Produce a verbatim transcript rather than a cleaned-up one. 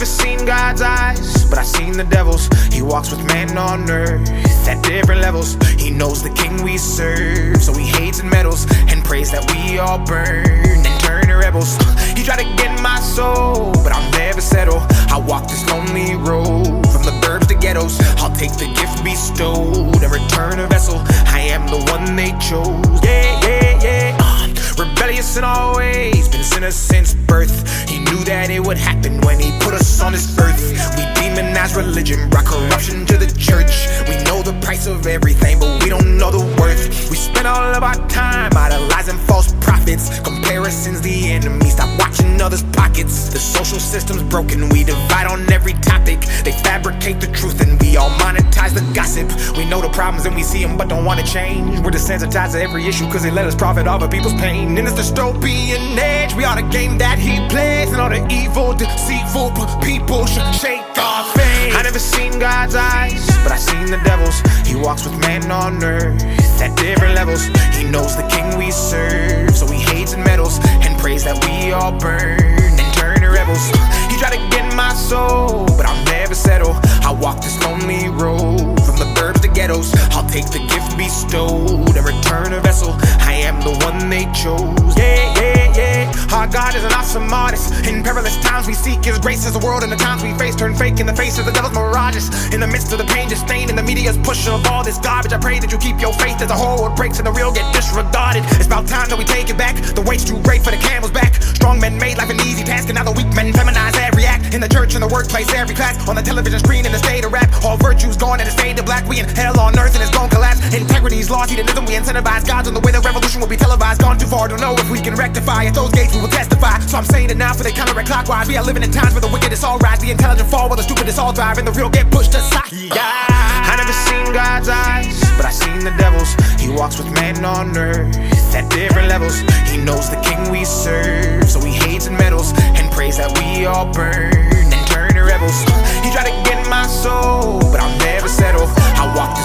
never seen God's eyes, but I seen the devil's. He walks with man on earth at different levels. He knows the king we serve, so he hates and meddles and prays that we all burn and turn to rebels. He tried to get my soul, but I'll never settle. I walk this lonely road from the burbs to ghettos. I'll take the gift bestowed and return a vessel. I am the one they chose. Yeah, yeah, yeah. Uh, rebellious in all ways, been sinner since birth. He knew that it would happen when he put us on this earth. We demonize religion, brought corruption to the church. We know the price of everything, but we don't know the worth. We spend all of our time idolizing false prophets. Comparison's the enemy, stop watching others' pockets. The social system's broken, we divide on every topic. They fabricate the truth and we all monetize the gossip. We know the problems and we see them but don't want to change. We're desensitized to every issue cause they let us profit off of people's pain. In this dystopian age, we are the game that he plays, and all the evil, deceitful people should shake our faith. I never seen God's eyes, but I seen the devil's. He walks with man on earth at different levels. He knows the king we serve, so he hates and meddles and prays that we all burn and turn to rebels. He tried to get my soul, but I'll never settle. I walk this lonely road from the burbs to ghettos. I'll take the gift bestowed and return a vessel. I am the one they chose. Yeah, yeah, yeah. Our God is an awesome artist. In perilous times we seek his grace as the world and the times we face turn fake in the face of the devil's mirages. In the midst of the pain, disdain, and the media's push of all this garbage, I pray that you keep your faith as the whole world breaks and the real get disregarded. It's about time that we take it back. The weight's too great for the camel's back. Strong men made life an easy task, and now the weak men feminize every act. In the church, in the workplace, every class, on the television screen, in the state of rap. All virtues gone and it's fade to black. We in hell on earth and it's gon' collapse. Integrity's lost, hedonism, we incentivize gods on the way the revolution will be televised. Gone too far, don't know if we can rectify. At those gates we will testify. So I'm saying it now for they counter-clockwise. We are living in times where the wicked is all rise, the intelligent fall while the stupid is all thrive, and the real get pushed aside. Yeah. I never seen God's eyes, but I seen the devil's. He walks with man on earth at different levels. He knows the king we serve, so he hates and meddles and prays that we all burn and turn to rebels. He tried to get my soul, but I'll never settle. I walk this